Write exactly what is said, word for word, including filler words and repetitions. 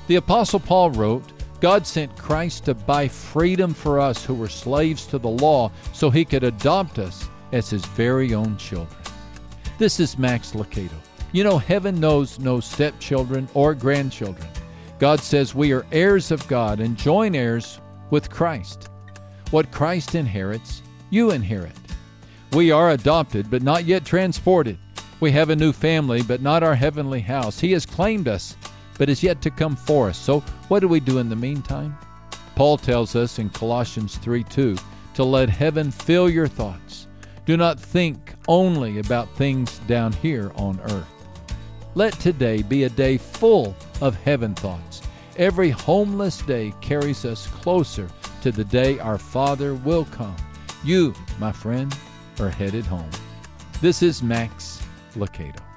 The Apostle Paul wrote, God sent Christ to buy freedom for us who were slaves to the law so he could adopt us as his very own children. This is Max Lucado. You know, heaven knows no stepchildren or grandchildren. God says we are heirs of God and joint heirs with Christ. What Christ inherits, you inherit. We are adopted, but not yet transported. We have a new family, but not our heavenly house. He has claimed us, but is yet to come for us. So what do we do in the meantime? Paul tells us in Colossians three two to let heaven fill your thoughts. Do not think only about things down here on earth. Let today be a day full of heaven thoughts. Every homeless day carries us closer to the day our Father will come. You, my friend, are headed home. This is Max Lucado.